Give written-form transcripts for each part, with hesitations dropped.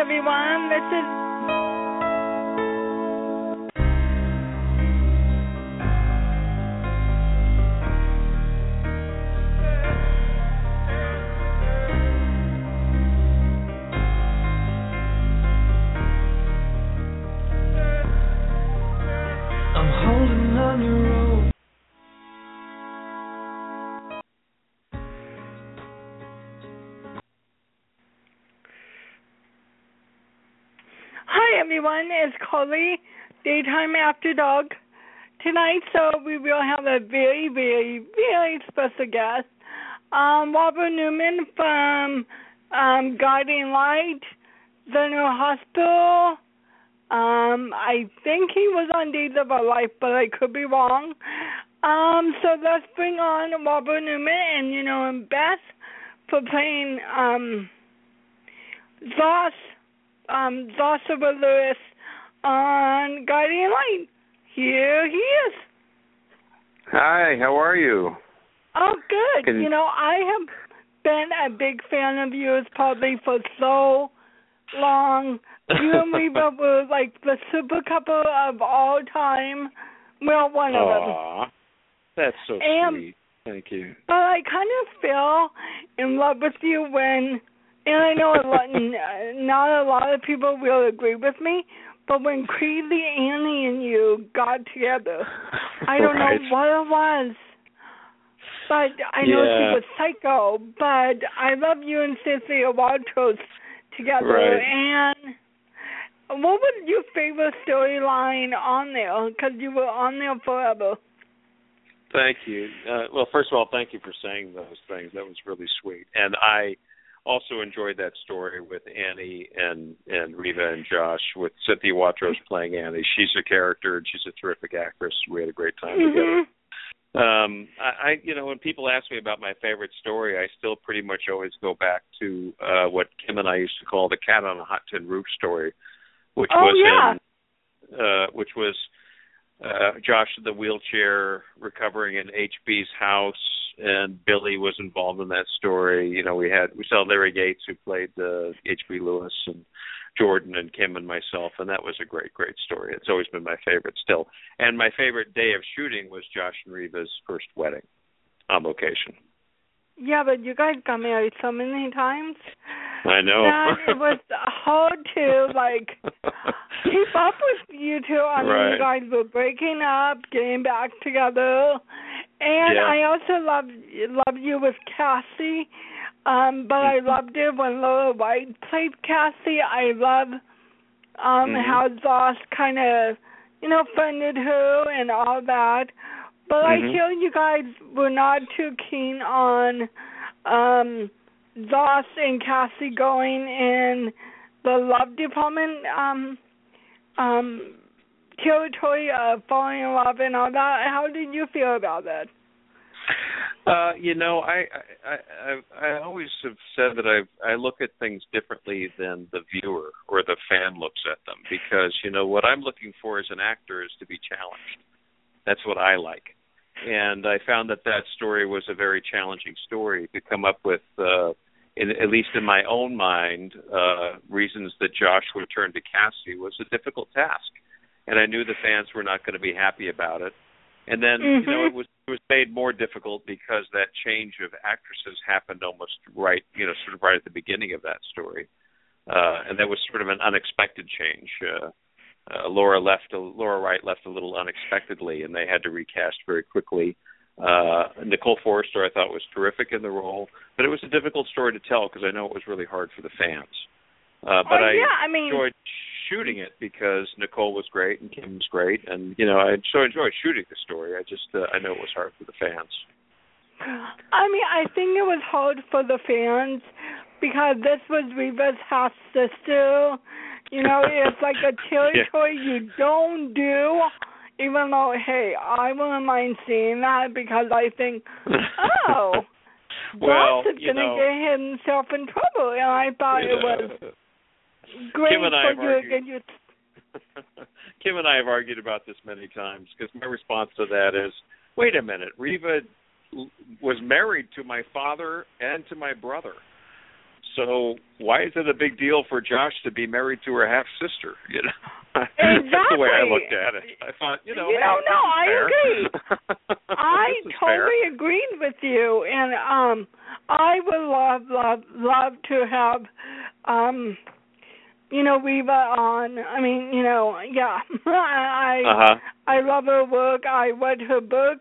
everyone. This is I'm holding on your rope. Hi everyone. It's Coley, Daytime After Dark tonight. So we will have a very, very, very special guest. Robert Newman from Guiding Light, General Hospital. I think he was on Days of Our Life, but I could be wrong. So let's bring on Robert Newman and Beth for playing Joshua Lewis on Guiding Light. Here he is. Hi, how are you? Oh, good. I have been a big fan of yours probably for so long. You and Reba were like the super couple of all time. Well, one of them. Aww, that's so sweet. Thank you. But I kind of fell in love with you when, and I know not a lot of people will agree with me, but when Crazy Annie and you got together, I don't know what it was. But I know she was psycho, but I love you and Cynthia Walters together. Right. And what was your favorite storyline on there? Because you were on there forever. Thank you. Well, first of all, thank you for saying those things. That was really sweet. And I also enjoyed that story with Annie and Reva and Josh, with Cynthia Watros playing Annie. She's a character and she's a terrific actress. We had a great time together. When people ask me about my favorite story, I still pretty much always go back to what Kim and I used to call the cat on a hot tin roof story, which was Josh in the wheelchair recovering in HB's house, and Billy was involved in that story. We saw Larry Gates, who played H.B. Lewis, and Jordan and Kim and myself, and that was a great, great story. It's always been my favorite still. And my favorite day of shooting was Josh and Reva's first wedding on location. Yeah, but you guys got married so many times. I know. That it was hard to, keep up with you two. I mean, you guys were breaking up, getting back together. And I also loved you with Cassie. But I loved it when Laura White played Cassie. I love how Josh kind of, friended her and all that. But I feel you guys were not too keen on Josh and Cassie going in the love department territory of falling in love and all that. How did you feel about that? I always have said that I look at things differently than the viewer or the fan looks at them, because, what I'm looking for as an actor is to be challenged. That's what I like. And I found that story was a very challenging story to come up with, at least in my own mind, reasons that Josh would turn to Cassie was a difficult task. And I knew the fans were not going to be happy about it. And then, it was made more difficult because that change of actresses happened almost right, sort of right at the beginning of that story. And that was sort of an unexpected change. Laura Wright left a little unexpectedly, and they had to recast very quickly. Nicole Forster, I thought, was terrific in the role, but it was a difficult story to tell because I know it was really hard for the fans. I enjoyed shooting it because Nicole was great and Kim was great, and I so enjoyed shooting the story. I know it was hard for the fans. I think it was hard for the fans because this was Reva's half sister. It's like a territory you don't do, even though, hey, I wouldn't mind seeing that because I think, Josh is going to get himself in trouble, and I thought it was great for you. Kim and I have argued about this many times because my response to that is, wait a minute, Reva was married to my father and to my brother. So why is it a big deal for Josh to be married to her half sister? You know, exactly. That's the way I looked at it. I thought, hey, no, I agree. I totally fair. agreed with you, and I would love to have Reva on. I mean, yeah. I love her work. I read her book.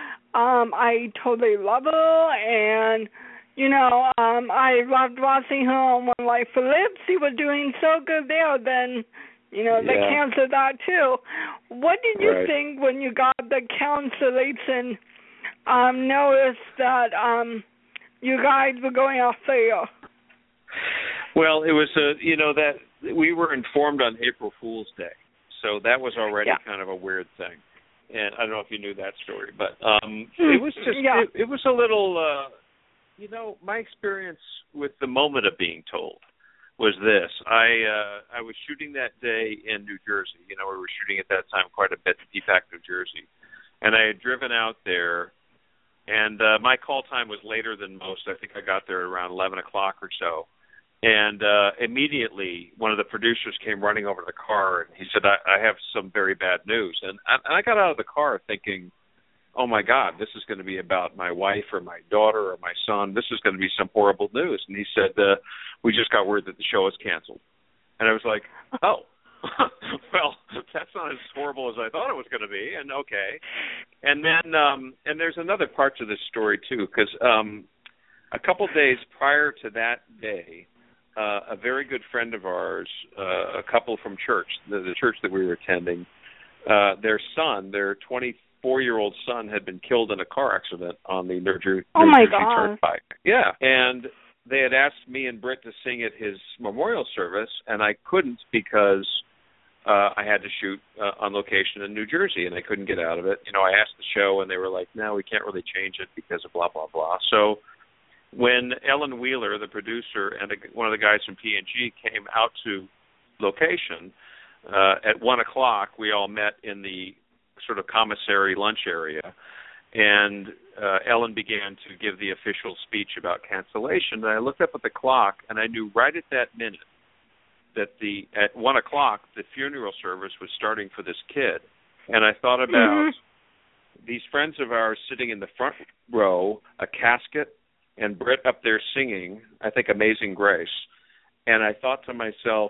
I totally love her, and I loved watching her on One Life for Lips. She was doing so good there. Then, they canceled that too. What did you think when you got the cancellation? Notice that you guys were going off air. Well, it was that we were informed on April Fool's Day, so that was already kind of a weird thing. And I don't know if you knew that story, but it was just it was a little. My experience with the moment of being told was this. I was shooting that day in New Jersey. We were shooting at that time quite a bit in Peapack, New Jersey. And I had driven out there, and my call time was later than most. I think I got there around 11 o'clock or so. And immediately one of the producers came running over to the car, and he said, I have some very bad news. And I got out of the car thinking, oh, my God, this is going to be about my wife or my daughter or my son. This is going to be some horrible news. And he said, we just got word that the show is canceled. And I was like, oh, well, that's not as horrible as I thought it was going to be. And okay. And then and there's another part to this story, too, because a couple days prior to that day, a very good friend of ours, a couple from church, the church that we were attending, their son, their 24-year-old son, had been killed in a car accident on the New Jersey Turnpike. Yeah, and they had asked me and Britt to sing at his memorial service, and I couldn't because I had to shoot on location in New Jersey, and I couldn't get out of it. I asked the show, and they were like, no, we can't really change it because of blah, blah, blah. So when Ellen Wheeler, the producer, and one of the guys from P&G came out to location, at 1 o'clock, we all met in the sort of commissary lunch area, and Ellen began to give the official speech about cancellation. And I looked up at the clock, and I knew right at that minute that at 1 o'clock, the funeral service was starting for this kid. And I thought about these friends of ours sitting in the front row, a casket, and Britt up there singing, I think, Amazing Grace. And I thought to myself,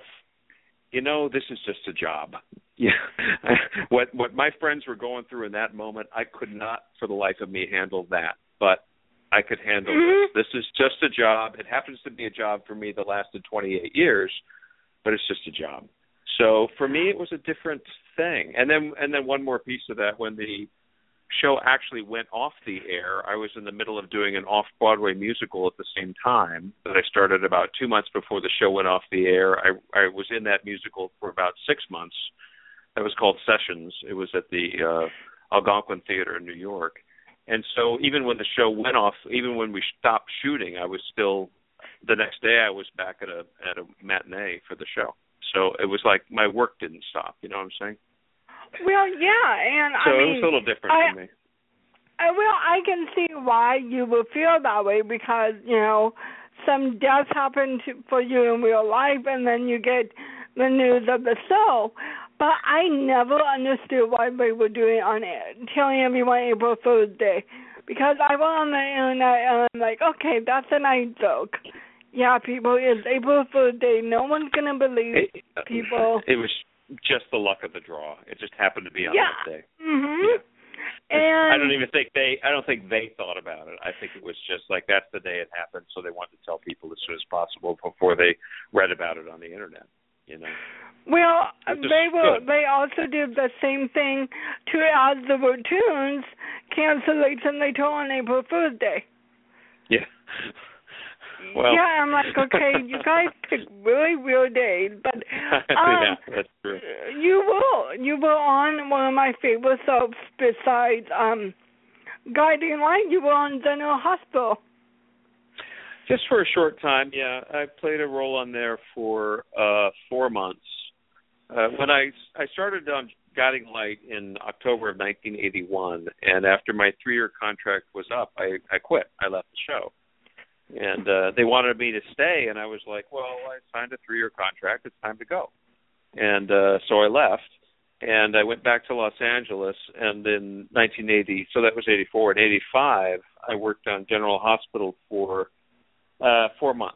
this is just a job. Yeah, what my friends were going through in that moment, I could not for the life of me handle that. But I could handle this. This is just a job. It happens to be a job for me that lasted 28 years, but it's just a job. So for me, it was a different thing. And then one more piece of that, when the show actually went off the air, I was in the middle of doing an off-Broadway musical at the same time that I started about 2 months before the show went off the air. I was in that musical for about 6 months. That was called Sessions. It was at the Algonquin Theater in New York. And so even when the show went off, even when we stopped shooting, I was still, the next day I was back at a matinee for the show. So it was like my work didn't stop, you know what I'm saying? Well, yeah, and so it was a little different for me. Well, I can see why you would feel that way because, some deaths happen for you in real life, and then you get the news of the show. But I never understood why they were doing on it, telling everyone April Fool's Day. Because I went on the internet and I'm like, okay, that's a nice joke. Yeah, people, it's April Fool's Day. No one's going to believe people. It was just the luck of the draw. It just happened to be on that day. Mm-hmm. Yeah. And I don't think they thought about it. I think it was just like that's the day it happened, so they wanted to tell people as soon as possible before they read about it on the internet. Well, they also did the same thing to add the Rottunes cancellation they told on April Fool's Day. Yeah. Well, yeah, I'm like, okay, you guys pick really weird days, but yeah, that's true. You were on one of my favorite soaps besides Guiding Light. You were on General Hospital. Just for a short time, yeah. I played a role on there for 4 months. When I started on Guiding Light in October of 1981, and after my 3-year contract was up, I quit. I left the show. And they wanted me to stay, and I was like, well, I signed a 3-year contract. It's time to go. And so I left, and I went back to Los Angeles, and in 1980, so that was 84. In 85, I worked on General Hospital for 4 months.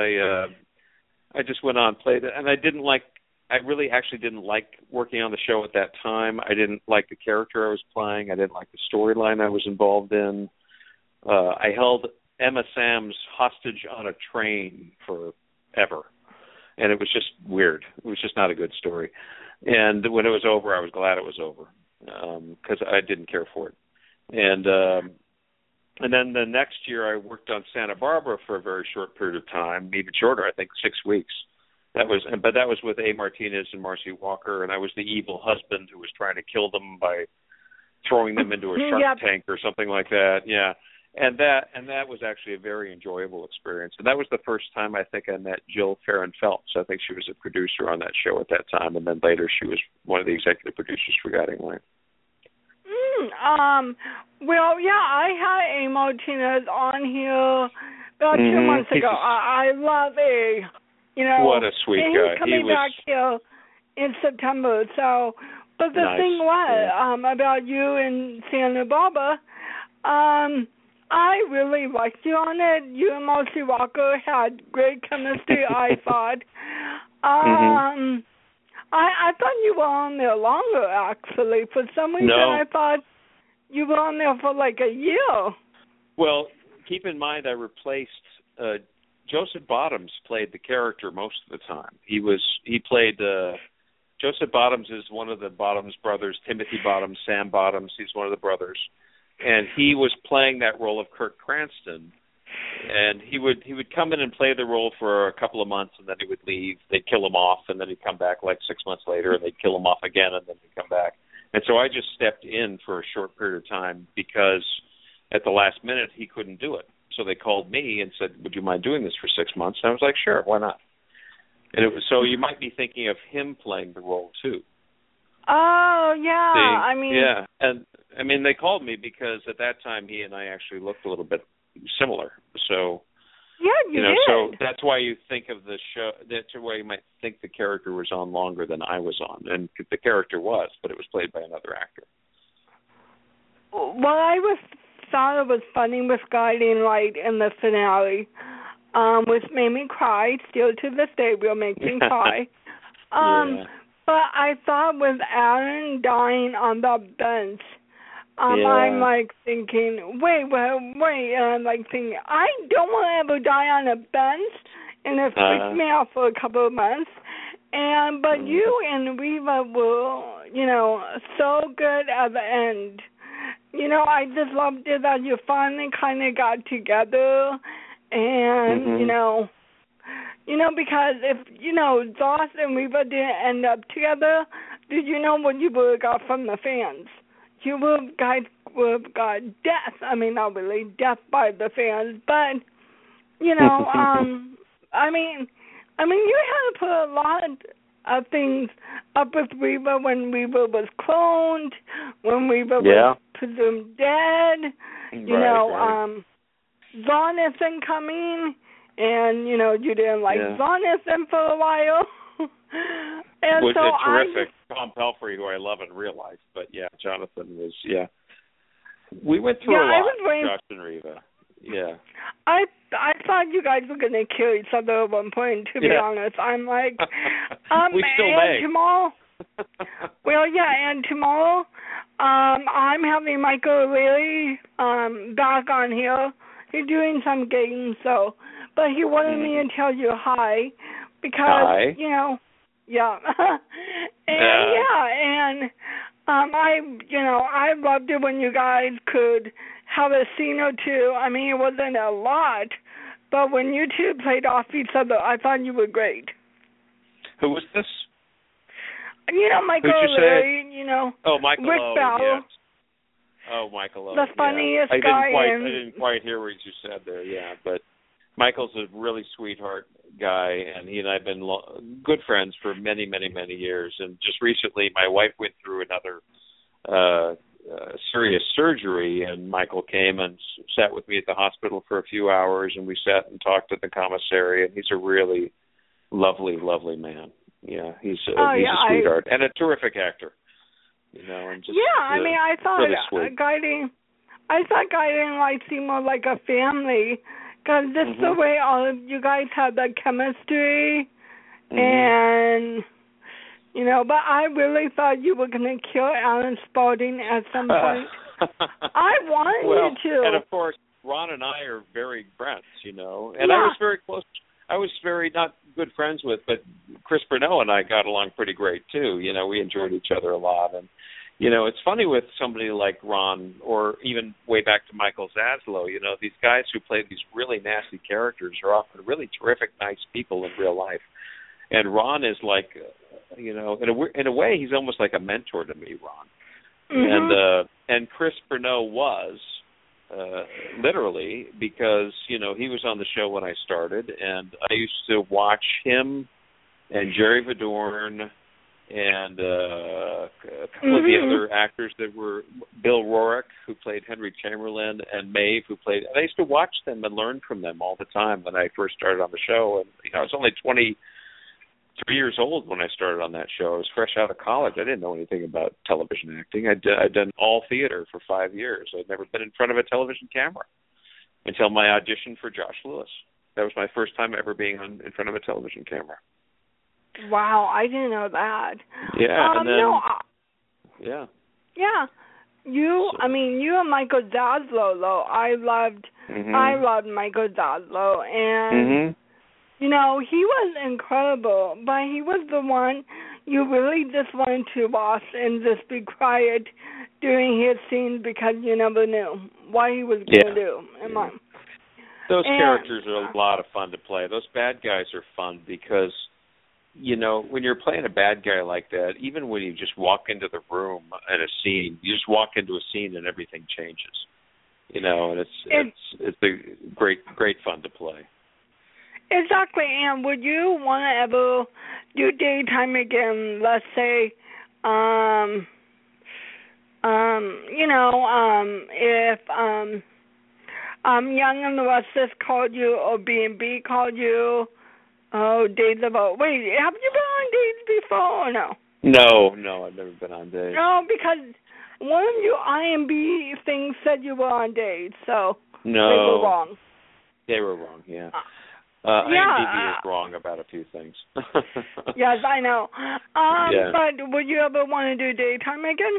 I just went on, played it, and I really actually didn't like working on the show at that time. I didn't like the character I was playing. I didn't like the storyline I was involved in. I held Emma Samms hostage on a train forever, and it was just weird. It was just not a good story. And when it was over, I was glad it was over because I didn't care for it. And then the next year, I worked on Santa Barbara for a very short period of time, even shorter, I think 6 weeks. But that was with A. Martinez and Marcy Walker, and I was the evil husband who was trying to kill them by throwing them into a shark tank or something like that. Yeah. And that was actually a very enjoyable experience. And that was the first time I think I met Jill Farron Phelps. I think she was a producer on that show at that time, and then later she was one of the executive producers for Guiding Light. Well, yeah, I had A. Martinez on here about 2 months ago. I love A. You know, what a sweet guy. He's coming back here in September. So, but the thing was about you and Santa Barbara. I really liked you on it. You and Marcy Walker had great chemistry, I thought. I thought you were on there longer, actually. For some reason, I thought you were on there for like a year. Well, keep in mind I replaced Joseph Bottoms played the character most of the time. He played Joseph Bottoms is one of the Bottoms brothers, Timothy Bottoms, Sam Bottoms. He's one of the brothers. And he was playing that role of Kirk Cranston, and he would come in and play the role for a couple of months, and then he would leave. They'd kill him off, and then he'd come back like 6 months later, and they'd kill him off again, and then he'd come back. And so I just stepped in for a short period of time because at the last minute he couldn't do it. So they called me and said, "Would you mind doing this for 6 months?" And I was like, "Sure, why not?" And it was so you might be thinking of him playing the role too. Oh yeah, and I mean they called me because at that time he and I actually looked a little bit similar. So you did. So that's why you think of the show. That's why you might think the character was on longer than I was on, and the character was, but it was played by another actor. Well, I thought it was funny with Guiding Light in the finale, which made me cry. Still to this day, will make me cry. But I thought with Aaron dying on the bench, I'm like thinking, wait, and I'm like thinking, I don't want to ever die on a bench, and it freaked me out for a couple of months. But you and Reva were, so good at the end. I just loved it that you finally kind of got together, and because if Joss and Reva didn't end up together, did you know what you would have got from the fans? You would have got death. I mean, not really death by the fans, but I mean, you had to put a lot of things up with Reva when Reva was cloned, when Reva was presumed dead. Zonison coming, and you didn't like Zonison for a while. And was so terrific. Tom Pelphrey, who I love in real life, but Jonathan was We went through a lot, Josh and Reva. Yeah. I thought you guys were going to kill each other at one point, to be honest. I'm like, we still may. Tomorrow, and tomorrow, I'm having Michael O'Leary back on here. He's doing some games, but he wanted me to tell you hi, because, I loved it when you guys could have a scene or two. I mean, it wasn't a lot, but when you two played off each other, I thought you were great. Who was this? Michael O'Leary, Oh, Michael Rick Bell. Yes. Oh, Michael O. The funniest guy. I didn't quite hear what you said there, but Michael's a really sweetheart guy, and he and I have been good friends for many, many, many years. And just recently, my wife went through another serious surgery, and Michael came and sat with me at the hospital for a few hours, and we sat and talked at the commissary, and he's a really lovely, lovely man. Yeah, he's a sweetheart and a terrific actor. You know, and just I mean, I thought really Guiding Light seemed more like a family, because just the way all of you guys had that chemistry, and you know. But I really thought you were going to kill Alan Spaulding at some point. I wanted you to. And of course, Ron and I are very friends, you know, and I was very close. I was very not good friends with, but Chris Burnell and I got along pretty great too. You know, we enjoyed each other a lot, and you know, it's funny with somebody like Ron, or even way back to Michael Zaslow. You know, these guys who play these really nasty characters are often really terrific, nice people in real life. And Ron is like, you know, in a way, he's almost like a mentor to me, Ron. And Chris Burnell was. Literally, because, you know, he was on the show when I started, and I used to watch him and Jerry Vidorn and a couple of the other actors that were Bill Rorick, who played Henry Chamberlain, and Maeve, who played. And I used to watch them and learn from them all the time when I first started on the show. And you know, I was only 23 years old when I started on that show. I was fresh out of college. I didn't know anything about television acting. I'd done all theater for 5 years. I'd never been in front of a television camera until my audition for Josh Lewis. That was my first time ever being in front of a television camera. Wow, I didn't know that. Yeah, and then, yeah. You and Michael Zaslow, though. I loved Michael Zaslow, and you know, he was incredible, but he was the one you really just wanted to watch and just be quiet during his scenes, because you never knew what he was going to do. Those characters are a lot of fun to play. Those bad guys are fun because, you know, when you're playing a bad guy like that, even when you just walk into the room in a scene, you just walk into a scene and everything changes. You know, and it's a great fun to play. Exactly. And would you want to ever do daytime again? Let's say, you know, if Young and the Restless called you, or B&B called you, Days of Old. Wait, have you been on Days before or no? No, I've never been on Days. No, because one of your IMB things said you were on Days, so they were wrong. They were wrong, yeah. IMDb is wrong about a few things. Yes, I know. But would you ever want to do daytime again?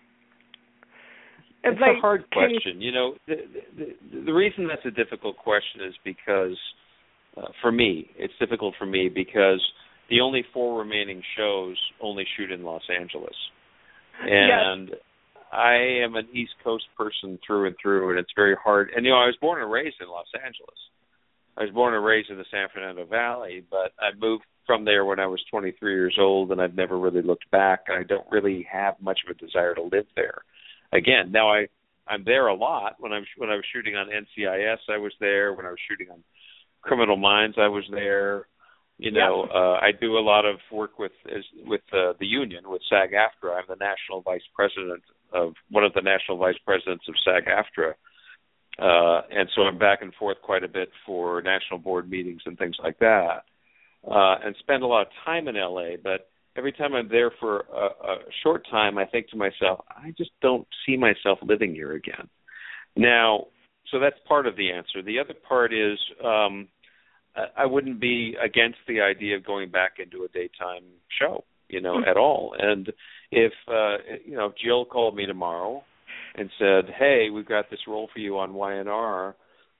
It's a hard question. You know, the reason that's a difficult question is because, for me, it's difficult for me because the only 4 remaining shows only shoot in Los Angeles. And I am an East Coast person through and through, and it's very hard. And, you know, I was born and raised in Los Angeles. I was born and raised in the San Fernando Valley, but I moved from there when I was 23 years old, and I've never really looked back. I don't really have much of a desire to live there. Again, now I'm there a lot. When I was shooting on NCIS, I was there. When I was shooting on Criminal Minds, I was there. You know, I do a lot of work with the union, with SAG-AFTRA. I'm the national vice president of one of the national vice presidents of SAG-AFTRA. And so I'm back and forth quite a bit for national board meetings and things like that, and spend a lot of time in LA. But every time I'm there for a short time, I think to myself, I just don't see myself living here again. Now, so that's part of the answer. The other part is I wouldn't be against the idea of going back into a daytime show, you know, at all. And if, you know, if Jill called me tomorrow and said, hey, we've got this role for you on YNR,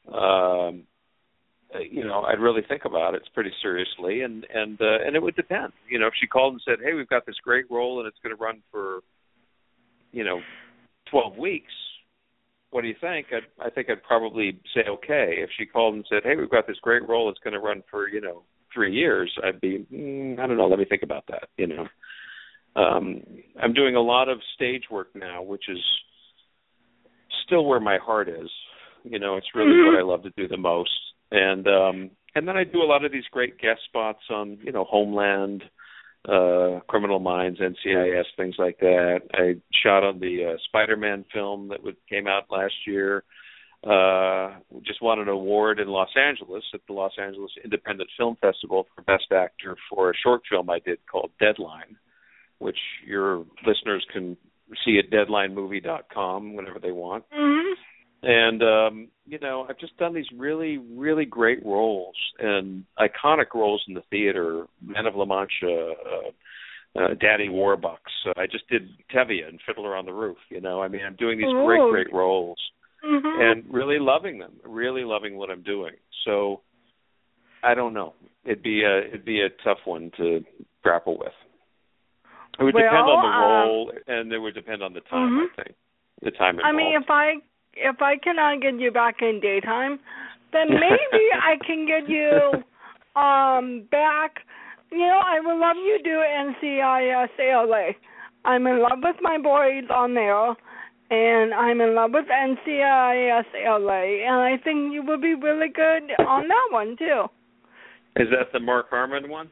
you know, I'd really think about it pretty seriously, and it would depend. You know, if she called and said, hey, we've got this great role and it's going to run for, you know, 12 weeks, what do you think? I think I'd probably say okay. If she called and said, hey, we've got this great role, it's going to run for, you know, 3 years, I'd be, I don't know, let me think about that, you know. I'm doing a lot of stage work now, which is still where my heart is. You know, it's really what I love to do the most. And then I do a lot of these great guest spots on, you know, Homeland Criminal Minds, NCIS, things like that. I shot on the Spider-Man film that came out last year. Just won an award in Los Angeles at the Los Angeles Independent Film Festival for Best Actor for a short film I did called Deadline, which your listeners can see at deadlinemovie.com whenever they want. Mm-hmm. And, I've just done these really, really great roles and iconic roles in the theater. Men of La Mancha, Daddy Warbucks. I just did Tevye and Fiddler on the Roof. I'm doing these great roles. Mm-hmm. And really loving them, really loving what I'm doing. So I don't know. It'd be a tough one to grapple with. It would depend on the role, and it would depend on the time. Mm-hmm. I think the time involved. I mean, if I cannot get you back in daytime, then maybe I can get you back. I would love you to do NCIS LA. I'm in love with my boys on there, and I'm in love with NCIS LA, and I think you would be really good on that one too. Is that the Mark Harmon one?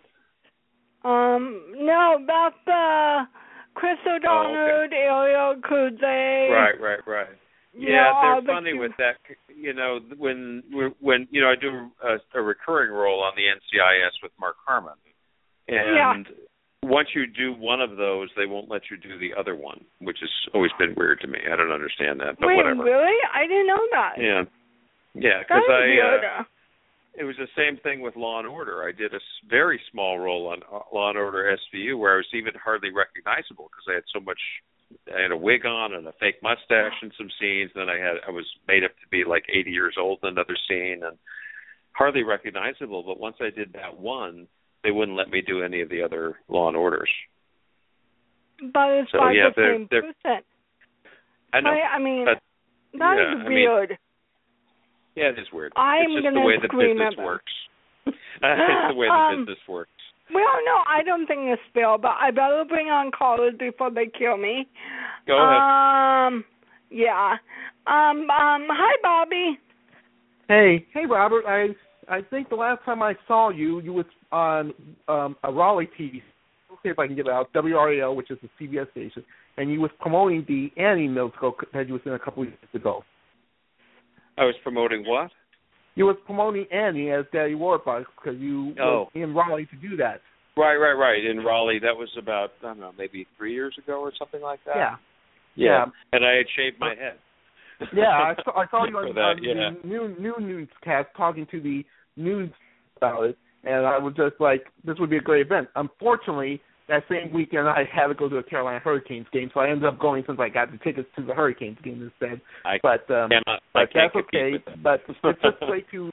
No, that's the Chris O'Donnell, Ariel Cruz. Right. Yeah, they're funny with that. When I do a recurring role on the NCIS with Mark Harmon, and once you do one of those, they won't let you do the other one, which has always been weird to me. I don't understand that, but whatever. Really? I didn't know that. Yeah, because it was the same thing with Law and Order. I did a very small role on Law and Order SVU where I was even hardly recognizable because I had a wig on and a fake mustache in some scenes. Then I was made up to be like 80 years old in another scene and hardly recognizable. But once I did that one, they wouldn't let me do any of the other Law and Orders. But it's by the same person. I know. I mean, that is weird. Yeah, it is weird. I'm it's just the way the business works. It's the way the business works. Well, no, I don't think it's fair, but I better bring on callers before they kill me. Go ahead. Yeah. Hi, Bobby. Hey, Robert. I think the last time I saw you was on a Raleigh TV. Let's see if I can get it out. WRAL, which is the CBS station, and you was promoting the Annie musical that you was in a couple of years ago. I was promoting what? You was promoting Annie as Daddy Warbucks because you were in Raleigh to do that. Right. In Raleigh, that was about, I don't know, maybe 3 years ago or something like that. Yeah. And I had shaved my head. Yeah, I saw you on that, the new newscast talking to the news about it, and I was just like, this would be a great event. Unfortunately, that same weekend I had to go to a Carolina Hurricanes game, so I ended up going since I got the tickets to the Hurricanes game instead. But that's okay. But it's just great to.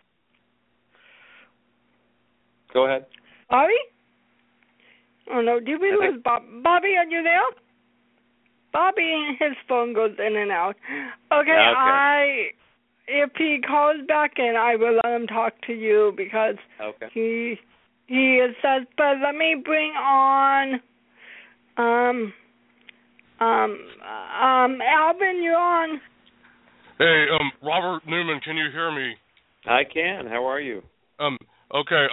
Go ahead. Bobby? Oh no, did we lose Bob? Bobby, are you there? Bobby, his phone goes in and out. Okay. If he calls back in, I will let him talk to you because he says. But let me bring on Alvin. You're on. Hey, Robert Newman, can you hear me? I can. How are you? Okay.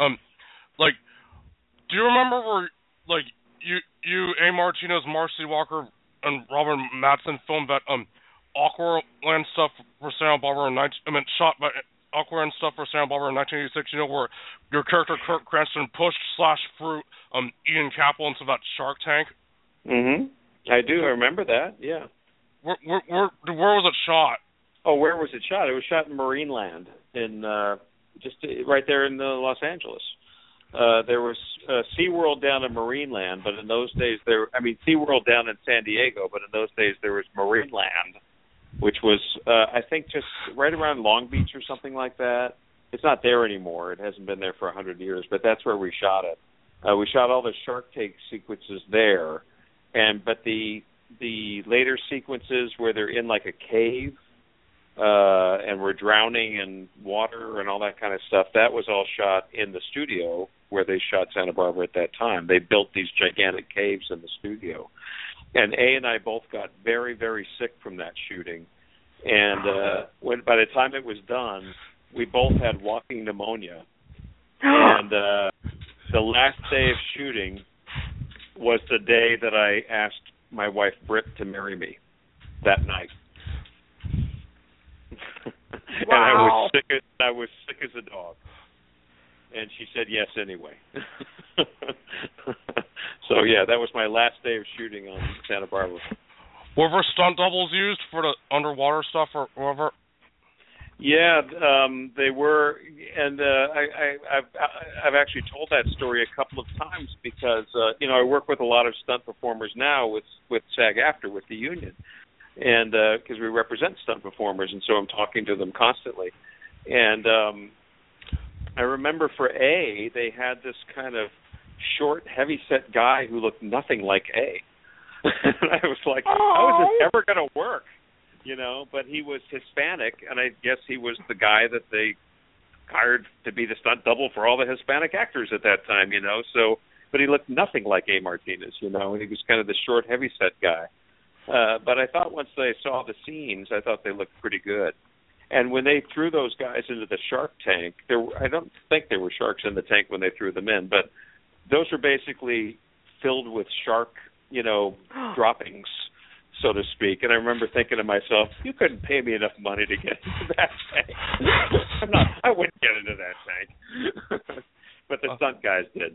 Do you remember where, you, A. Martinez, Marcy Walker, and Robert Mattson filmed that Aqualand stuff for Santa Barbara shot by Aqualand stuff for Santa Barbara in 1986? Where your character Kirk Cranston pushed/threw Ian Capel into that shark tank. I do. I remember that. Yeah. Where was it shot? Oh, where was it shot? It was shot in Marineland, in just right there in Los Angeles. There was SeaWorld down in Marineland, but in those days SeaWorld down in San Diego, but in those days there was Marineland, which was I think just right around Long Beach or something like that. It's not there anymore. It hasn't been there for 100 years, but that's where we shot it. We shot all the shark tank sequences there, but the later sequences where they're in like a cave and we're drowning in water and all that kind of stuff, that was all shot in the studio where they shot Santa Barbara at that time. They built these gigantic caves in the studio. And A and I both got very, very sick from that shooting. And by the time it was done, we both had walking pneumonia. And the last day of shooting, was the day that I asked my wife Britt to marry me that night. And Wow. I was sick as a dog. And she said yes anyway. So yeah, that was my last day of shooting on Santa Barbara. Were there stunt doubles used for the underwater stuff or whatever? Yeah, they were, and I've actually told that story a couple of times because I work with a lot of stunt performers now with SAG-AFTRA, with the union, and because we represent stunt performers, and so I'm talking to them constantly. And I remember for A, they had this kind of short, heavy-set guy who looked nothing like A. And I was like, how is this ever going to work? But he was Hispanic, and I guess he was the guy that they hired to be the stunt double for all the Hispanic actors at that time, So, but he looked nothing like A. Martinez, and he was kind of the short, heavy-set guy. But I thought once they saw the scenes, I thought they looked pretty good. And when they threw those guys into the shark tank, I don't think there were sharks in the tank when they threw them in, but those were basically filled with shark, droppings, so to speak. And I remember thinking to myself, you couldn't pay me enough money to get into that tank. I wouldn't get into that tank. But the stunt guys did.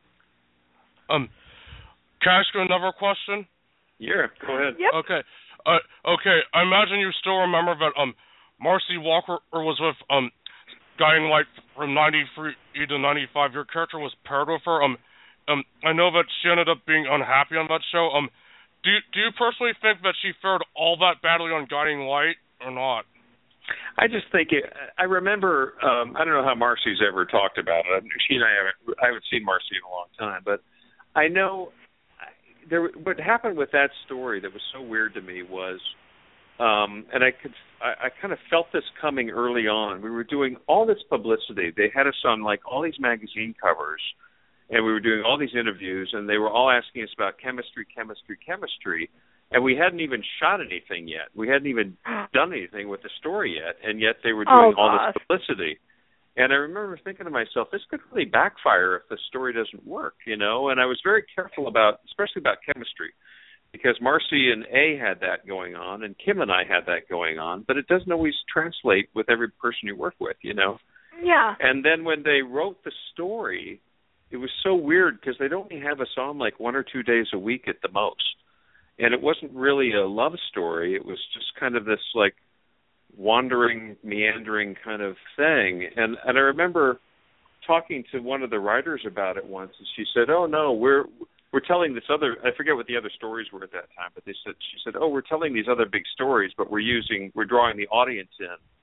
Can I ask you another question? Yeah, go ahead. Yep. Okay. Okay. I imagine you still remember that Marcy Walker was with Guiding Light from 93 to 95. Your character was paired with her. I know that she ended up being unhappy on that show. Do you personally think that she fared all that badly on Guiding Light or not? I just think I remember. I don't know how Marcy's ever talked about it. She and I haven't seen Marcy in a long time, but I know what happened with that story that was so weird to me was, and I kind of felt this coming early on. We were doing all this publicity. They had us on like all these magazine covers, and we were doing all these interviews, and they were all asking us about chemistry, and we hadn't even shot anything yet. We hadn't even done anything with the story yet, and yet they were doing all this publicity. And I remember thinking to myself, this could really backfire if the story doesn't work, And I was very careful especially about chemistry, because Marcy and A had that going on, and Kim and I had that going on, but it doesn't always translate with every person you work with, Yeah. And then when they wrote the story, it was so weird because they'd only have us on like 1 or 2 days a week at the most. And it wasn't really a love story. It was just kind of this like wandering, meandering kind of thing. And I remember talking to one of the writers about it once, and she said, "Oh no, we're telling this other." I forget what the other stories were at that time, but she said, "Oh, we're telling these other big stories, but we're drawing the audience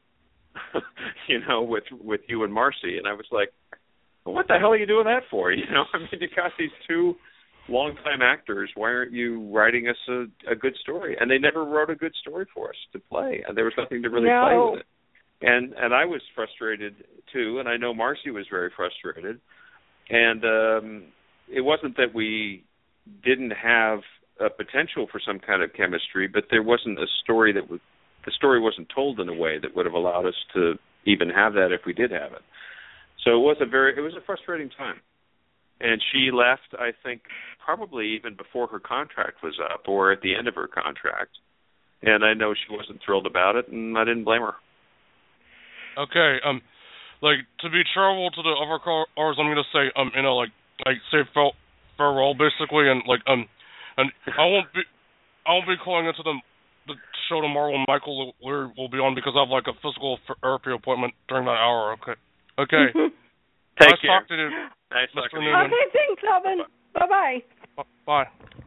in, with you and Marcy." And I was like, well, what the hell are you doing that for? You got these two longtime actors. Why aren't you writing us a good story? And they never wrote a good story for us to play, and there was nothing to really play with it. And I was frustrated too, and I know Marcy was very frustrated. And it wasn't that we didn't have a potential for some kind of chemistry, but there wasn't a story the story wasn't told in a way that would have allowed us to even have that if we did have it. So it was a frustrating time. And she left, I think, probably even before her contract was up or at the end of her contract. And I know she wasn't thrilled about it, and I didn't blame her. Okay, to be charitable to the other callers, I'm going to say, say farewell, basically, and I won't be calling into the show tomorrow when Michael will be on because I have a physical therapy appointment during that hour. Okay. Take care. Talk to you. Nice Mr. talking to Newman. Okay, thanks, Alvin. Bye-bye. Bye.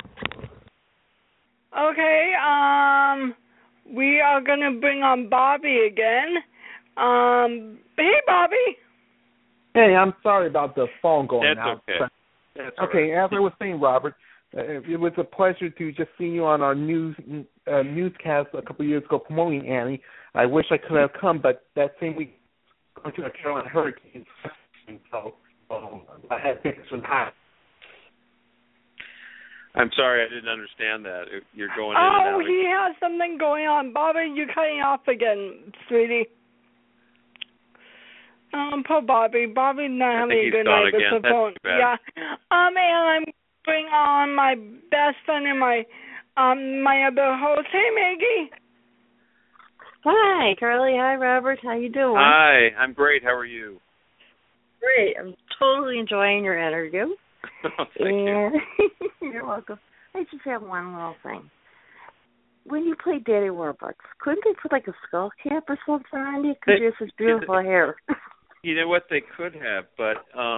Okay, we are going to bring on Bobby again. Hey, Bobby. Hey, I'm sorry about the phone going out. That's okay. That's okay, right. as I was saying, Robert, it was a pleasure to just see you on our newscast a couple of years ago promoting Annie. I wish I could have come, but that same week going to a Carolina Hurricanes, so I had tickets from high. I'm sorry, I didn't understand that. You're going in and out. Oh, he has something going on. Bobby, you're cutting off again, sweetie. Poor Bobby. Bobby's not having a good night with the phone. Yeah. And I'm bring on my my other host. Hey, Maggie. Hi, Carly. Hi, Robert. How you doing? Hi, I'm great. How are you? Great. I'm totally enjoying your interview. Thank you. You're welcome. I just have one little thing. When you played Daddy Warbucks, couldn't they put like a skull cap or something on you? Because you have such beautiful hair. You know what? They could have, but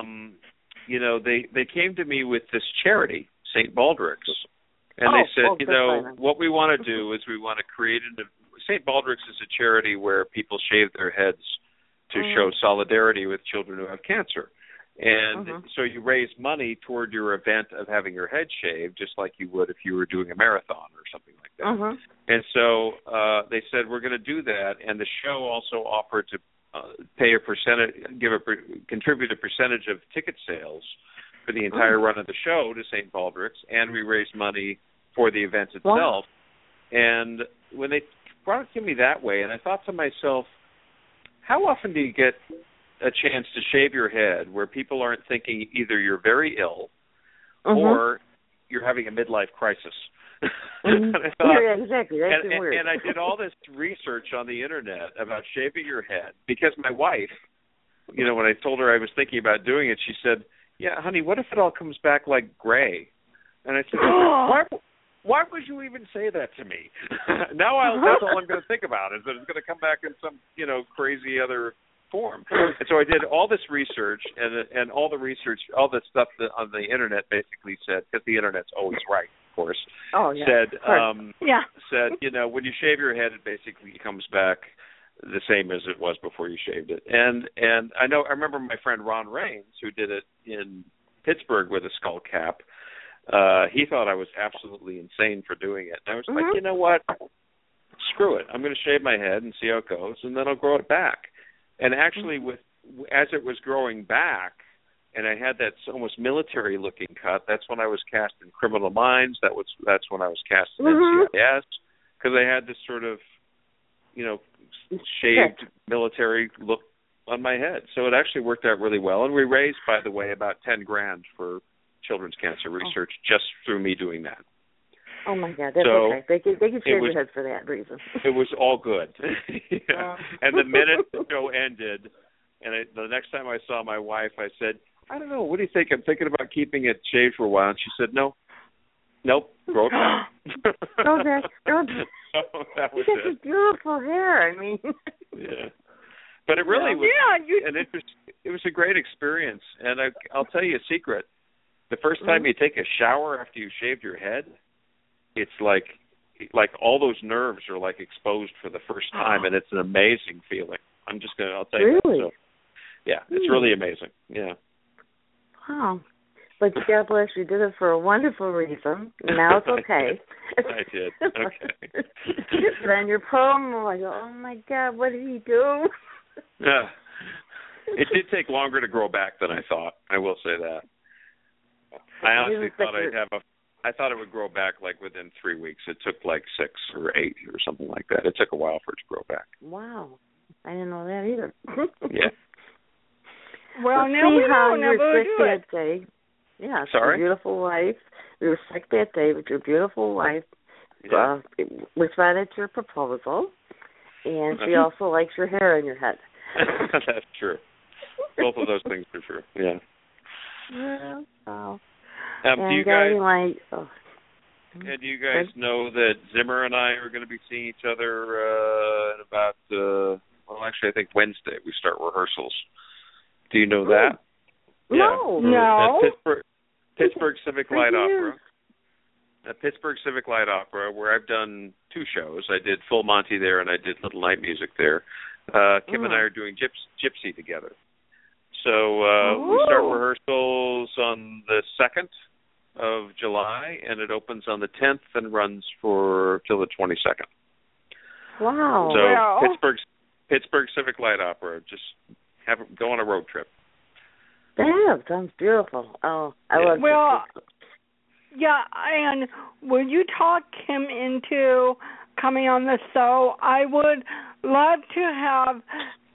they came to me with this charity, St. Baldrick's, and they said, what we want to do is we want to create St. Baldrick's is a charity where people shave their heads to show solidarity with children who have cancer. And so you raise money toward your event of having your head shaved, just like you would if you were doing a marathon or something like that. And so they said, we're going to do that. And the show also offered to pay a percentage, contribute a percentage of ticket sales for the entire run of the show to St. Baldrick's, and we raised money for the event itself. And when they brought it to me that way, and I thought to myself, how often do you get a chance to shave your head where people aren't thinking either you're very ill or you're having a midlife crisis? And I thought, exactly. That's weird. And I did all this research on the internet about shaving your head because my wife, when I told her I was thinking about doing it, she said, yeah, honey, what if it all comes back like gray? And I said, why would you even say that to me? Now that's all I'm going to think about is that it's going to come back in some, crazy other form. And so I did all this research, and all the research, all the stuff that on the internet basically said, because the internet's always right, of course. Said, when you shave your head, it basically comes back the same as it was before you shaved it. And I remember my friend Ron Raines, who did it in Pittsburgh with a skull cap. He thought I was absolutely insane for doing it. And I was like, you know what? Screw it. I'm going to shave my head and see how it goes, and then I'll grow it back. And actually, as it was growing back, and I had that almost military-looking cut, that's when I was cast in Criminal Minds. That's when I was cast in NCIS, because I had this sort of, shaved military look on my head. So it actually worked out really well. And we raised, by the way, about $10,000 for children's cancer research just through me doing that. Oh my God, that's okay. They could shave your head for that reason. It was all good. And the minute the show ended, and the next time I saw my wife, I said, I don't know, what do you think? I'm thinking about keeping it shaved for a while. And she said, nope, grow it back. Grow back. So that was you got this beautiful hair. I mean. Yeah. But it really was, it was a great experience. And I'll tell you a secret. The first time you take a shower after you shaved your head, it's like all those nerves are like exposed for the first time, and it's an amazing feeling. I'll tell you that. So, yeah, it's really amazing. Yeah. Wow. But God bless you, did it for a wonderful reason. Now it's okay. I did. Okay. Then your poem, I'm like, oh my God, what did he do? Yeah. It did take longer to grow back than I thought. I will say that. I honestly thought I thought it would grow back like within 3 weeks. It took like 6 or 8 or something like that. It took a while for it to grow back. Wow. I didn't know that either. Yeah. Well, now we know. Now we'll do it. Day. Yeah. Sorry? Your beautiful wife. We were sick that day, but your beautiful wife responded to your proposal, and she also likes your hair in your head. That's true. Both of those things are true. Yeah. Wow. Do you guys know that Zimmer and I are going to be seeing each other in about, I think Wednesday we start rehearsals. Do you know that? No. Pittsburgh Civic Light Opera. Pittsburgh Civic Light Opera, where I've done 2 shows. I did Full Monty there, and I did Little Night Music there. Kim and I are doing Gypsy together. So we start rehearsals on the 2nd of July, and it opens on the 10th and runs till the 22nd. Wow. So Pittsburgh Civic Light Opera, just go on a road trip. That sounds beautiful. Oh, I love it. Yeah, and will you talk Kim into coming on the show? I would love to have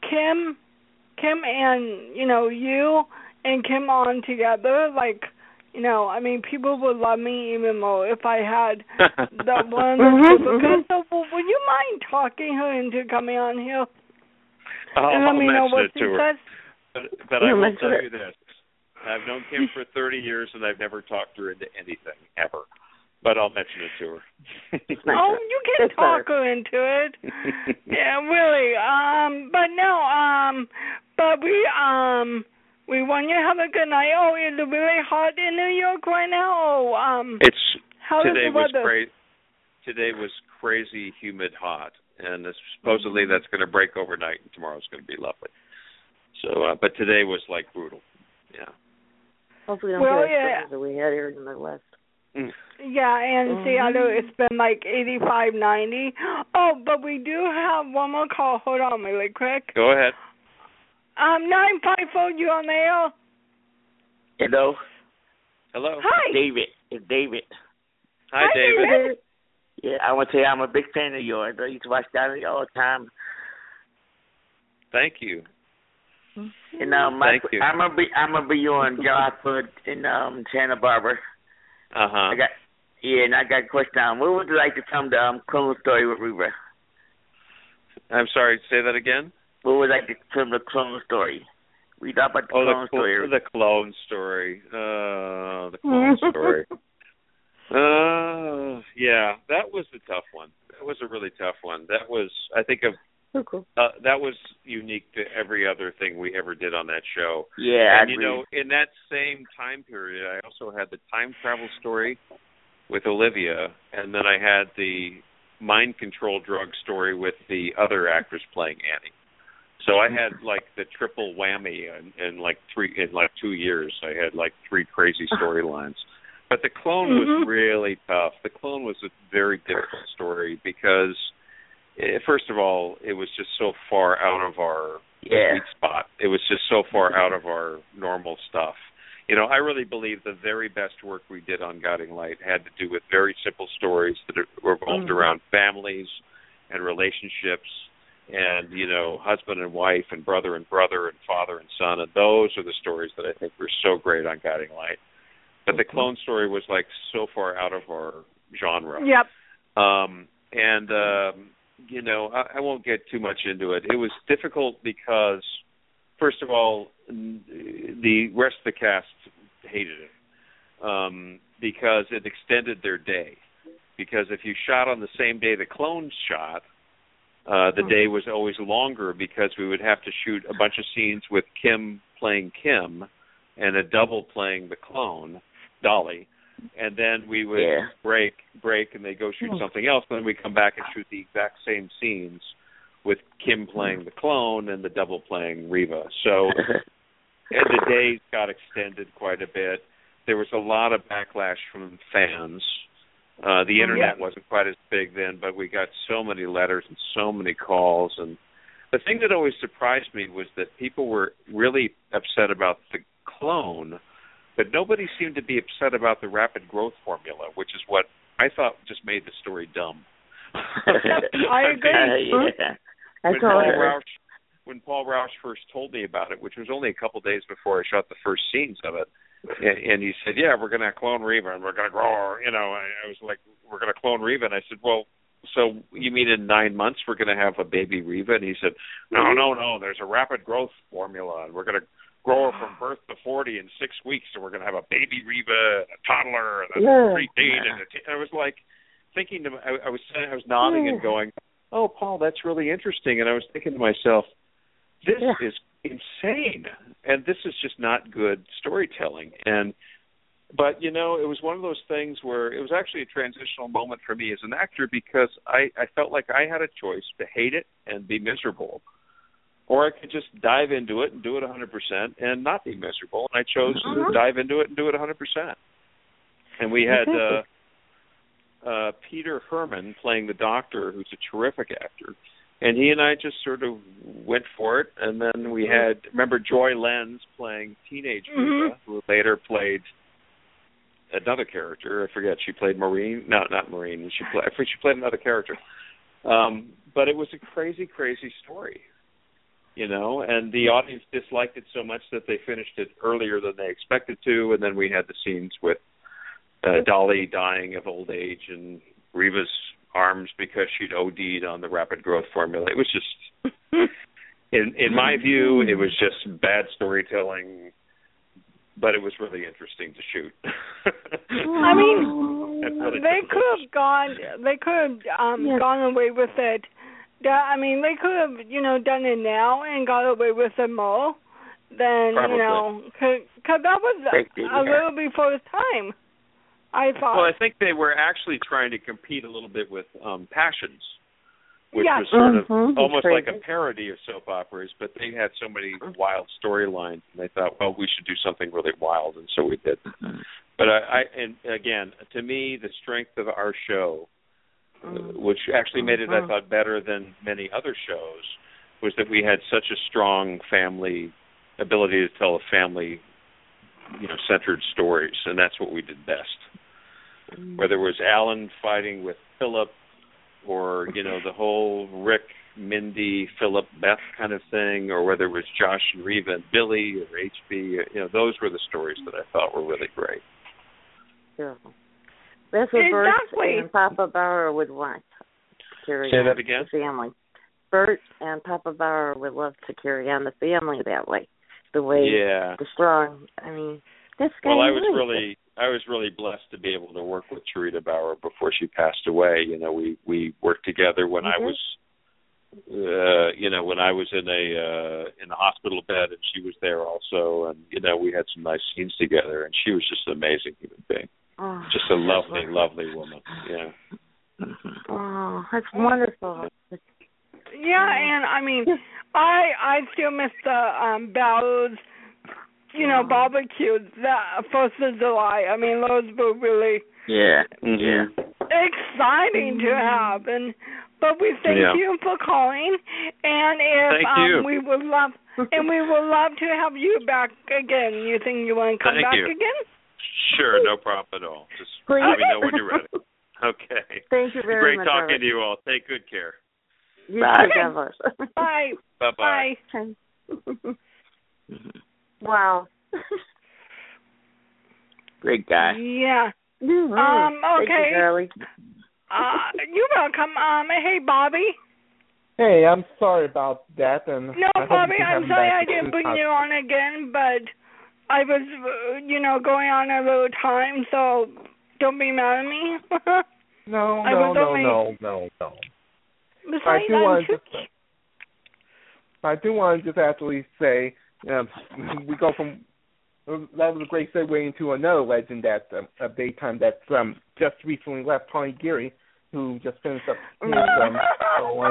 Kim and, you and Kim on together, I mean, people would love me even more if I had the one of the supercuts. So, would you mind talking her into coming on here? And let me know what she says. But I will tell you this. I've known Kim for 30 years, and I've never talked her into anything, ever. But I'll mention it to her. Oh, you can talk her into it. Yeah, really. But no, but we want you to have a good night. Oh, is it really hot in New York right now? Oh, today was crazy humid hot, and supposedly that's going to break overnight, and tomorrow's going to be lovely. So, but today was like brutal. Yeah. Hopefully, we don't get as that we had here in the Midwest. Yeah, and Seattle, it's been like 85, 90. Oh, but we do have one more call. Hold on really quick. Go ahead. 954, you on the air? Hello. Hello. Hi. David. It's David. Hi, David. Yeah, I want to say I'm a big fan of yours. I used to watch that all the time. Thank you. And Thank you. I'm gonna be on Garford in Santa Barbara. Uh-huh. And I got a question. What would you like to film the clone story with Reva? I'm sorry, say that again? What would you like to film the clone story? We talked about the clone story. The clone story. The clone story. Yeah, that was a tough one. That was a really tough one. That was, I think, that was unique to every other thing we ever did on that show. Yeah, and in that same time period, I also had the time travel story with Olivia, and then I had the mind control drug story with the other actress playing Annie. So I had like the triple whammy in 2 years. I had like 3 crazy storylines. But the clone was really tough. The clone was a very difficult story because, first of all, it was just so far out of our sweet spot. It was just so far out of our normal stuff. I really believe the very best work we did on Guiding Light had to do with very simple stories that revolved around families and relationships and, husband and wife and brother and father and son. And those are the stories that I think were so great on Guiding Light. But the clone story was like so far out of our genre. Yep. I won't get too much into it. It was difficult because, first of all, the rest of the cast hated it because it extended their day. Because if you shot on the same day the clones shot, the day was always longer because we would have to shoot a bunch of scenes with Kim playing Kim and a double playing the clone, Dolly, and then we would break, and they go shoot something else, and then we come back and shoot the exact same scenes with Kim playing the clone and the double playing Reva. So and the days got extended quite a bit. There was a lot of backlash from fans. The internet wasn't quite as big then, but we got so many letters and so many calls. And the thing that always surprised me was that people were really upset about the clone, but nobody seemed to be upset about the rapid growth formula, which is what I thought just made the story dumb. I agree. When Paul Rausch first told me about it, which was only a couple days before I shot the first scenes of it, and he said, "Yeah, we're going to clone Reva, and we're going to grow her." I was like, "We're going to clone Reva," and I said, "Well, so you mean in 9 months we're going to have a baby Reva?" And he said, No. There's a rapid growth formula, and we're going to grow her from birth to 40 in 6 weeks, and we're going to have a baby Reva, and a toddler, and a preteen." And I was like thinking to I was nodding and going, "Oh, Paul, that's really interesting." And I was thinking to myself, this is insane, and this is just not good storytelling. But it was one of those things where it was actually a transitional moment for me as an actor because I felt like I had a choice to hate it and be miserable, or I could just dive into it and do it 100% and not be miserable. And I chose to dive into it and do it 100%. And we had Peter Herman playing the doctor, who's a terrific actor. And he and I just sort of went for it. And then we had, remember Joy Lenz playing teenage Reva, who later played another character. I forget. She played Maureen. No, not Maureen. She played another character. But it was a crazy, crazy story. and the audience disliked it so much that they finished it earlier than they expected to, and then we had the scenes with Dolly dying of old age and Reva's arms because she'd OD'd on the rapid growth formula. It was just, in my view, it was just bad storytelling, but it was really interesting to shoot. I mean, they could have gone away with it. I mean, they could have, done it now and got away with it more than, because that was a little before its time, I thought. Well, I think they were actually trying to compete a little bit with Passions, which was sort of almost like a parody of soap operas, but they had so many wild storylines, and they thought, well, we should do something really wild, and so we did. But and again, to me, the strength of our show, which actually made it, I thought, better than many other shows, was that we had such a strong family ability to tell a family, centered stories, and that's what we did best. Whether it was Alan fighting with Philip, or the whole Rick, Mindy, Philip, Beth kind of thing, or whether it was Josh and Reva and Billy or HB, those were the stories that I thought were really great. Sure. That's what Bert and Papa Bauer would want to carry on the family. Bert and Papa Bauer would love to carry on the family that way, the way the strong. I mean, that's kind of I was really blessed to be able to work with Charita Bauer before she passed away. We worked together when I was, when I was in a hospital bed, and she was there also, and we had some nice scenes together, and she was just an amazing human being. Oh, just a lovely, lovely woman. Yeah. Oh, that's wonderful. Yeah, and I mean, I still miss the Bauer's, barbecues, the 1st of July. I mean, those were really exciting to have, but we thank you for calling, and if we would love to have you back again. You think you want to come back again? Sure, no problem at all. Just let me know when you're ready. Okay. Thank you very much. Great talking to you all. Take good care. Bye. Bye. Bye-bye. Bye. Wow. Great guy. Yeah. Okay. Thank you, Charlie. You're welcome. Hey, Bobby. Hey, I'm sorry about that. And no, Bobby, I'm sorry I didn't bring you on again, but I was, going on a little time, so don't be mad at me. No. I do want to just actually say, we go from, that was a great segue into another legend at daytime that's just recently left, Tawny Geary, who just finished up his Why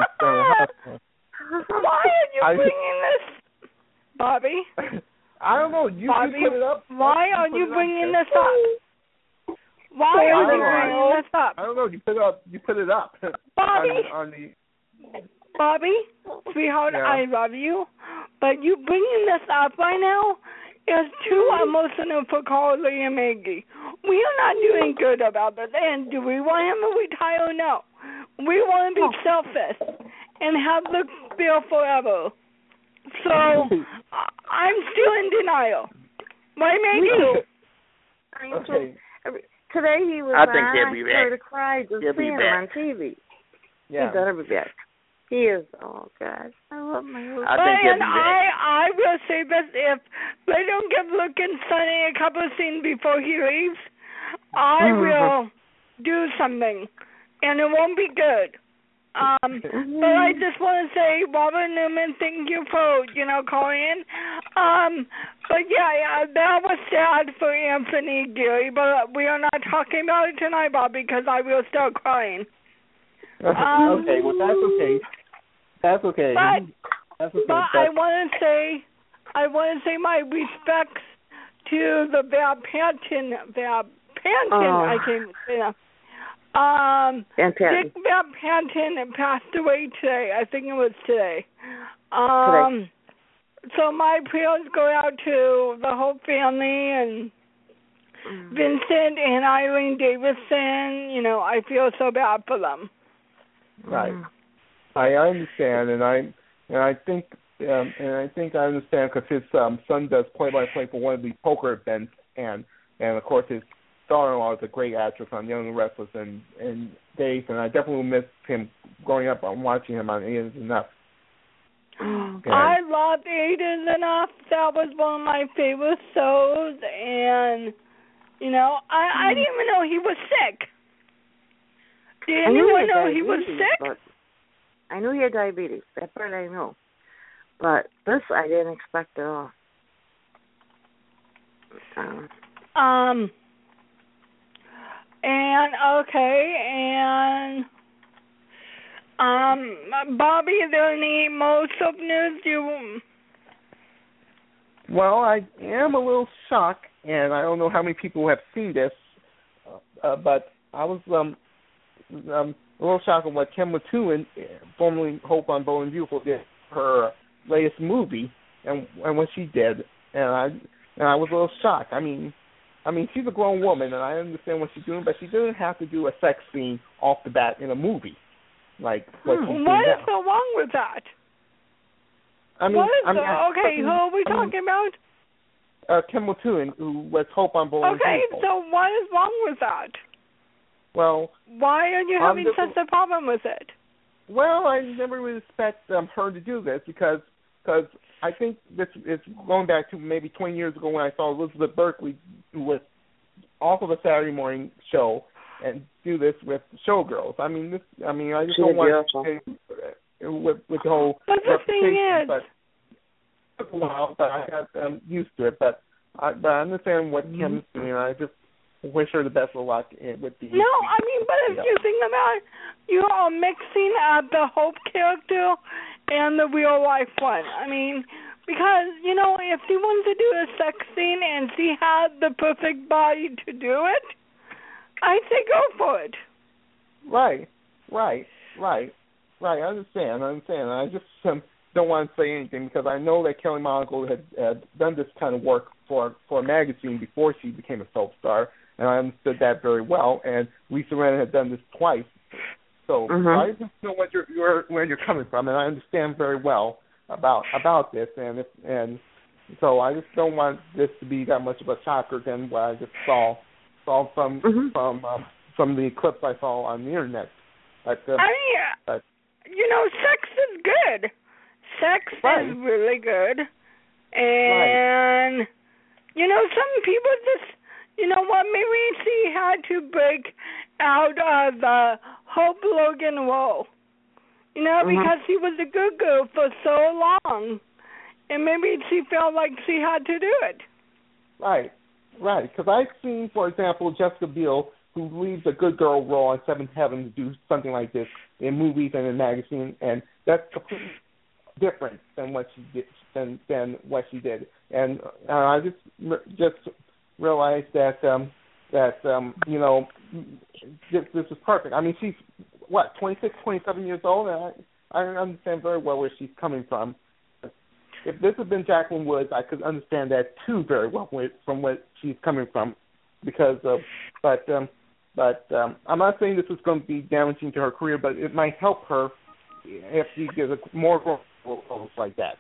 are you bringing this, Bobby? I don't know. You put it up. Why are you bringing this up? Why are you bringing this up? I don't know. You put it up. Bobby. Bobby, sweetheart, I love you, but you bringing this up right now is too emotional for Carly and Maggie. We are not doing good about this. And do we want him to retire? No. We want to be selfish and have the bill forever. So I'm still in denial. Right, Maggie? Okay. Today he was on to cry to see him on TV. Yeah. He's better be back. He is. Oh God, I love my little. I will say this: if they don't give Lookin' Sunny a couple of scenes before he leaves, I will do something, and it won't be good. But I just want to say, Robert Newman, thank you for calling in. But that was sad for Anthony Geary, but we are not talking about it tonight, Bob, because I will start crying. Okay, well that's okay. That's okay. But I want to say my respects to the Val Panton. I can't say that. Dick Val Panton passed away today. I think it was today. So my prayers go out to the whole family and Vincent and Eileen Davison. I feel so bad for them. Right. I understand, and I think and I think I understand because his son does play-by-play for one of the poker events, and of course his daughter-in-law is a great actress on Young and Restless and Days, and I definitely miss him growing up on watching him on It Is Enough. I loved It Is Enough. That was one of my favorite shows, and I didn't even know he was sick. Did anyone know he was sick? I knew he had diabetes. That part I know. But this I didn't expect at all. Bobby, is there any more soap news you? Well, I am a little shocked, and I don't know how many people have seen this, but I was a little shocked at what Kim Matuin, formerly Hope on Bold and Beautiful, did her latest movie and what she did, and I was a little shocked. I mean, she's a grown woman, and I understand what she's doing, but she doesn't have to do a sex scene off the bat in a movie, like what she's doing now. What is so wrong with that? Who are we talking about? Kim Matuin, who was Hope on Bold and Beautiful. Okay, so what is wrong with that? Well, why are you having such a problem with it? Well, I never would expect her to do this because I think this is going back to maybe 20 years ago when I saw Elizabeth Berkley with off of a Saturday morning show and do this with Showgirls. I just don't want to with the whole. But the thing is, it took a while, but I got used to it. But I understand what Kim's doing. I just wish her the best of luck with the. No, but if you think about it, you are mixing the Hope character and the real life one. Because, if she wants to do a sex scene and she had the perfect body to do it, I'd say go for it. Right. I understand. I just don't want to say anything because I know that Kelly Monaco had done this kind of work for a magazine before she became a soap star, and I understood that very well. And Lisa Rinna had done this twice, so I just know where you're coming from, and I understand very well about this, and so I just don't want this to be that much of a shocker than what I just saw from the clips I saw on the internet. But, sex is good. Sex is really good, and some people just, maybe she had to break out of the Hope Logan role. Because she was a good girl for so long, and maybe she felt like she had to do it. Right. Because I've seen, for example, Jessica Biel, who leaves a good girl role on Seventh Heaven to do something like this in movies and in magazines, and that's completely different than what she did. Than what she did, and I just realized that this is perfect. She's 26, 27 years old, and I understand very well where she's coming from. If this had been Jacqueline Woods, I could understand that too very well from where she's coming from, because but I'm not saying this is going to be damaging to her career, but it might help her if she gets more roles like that.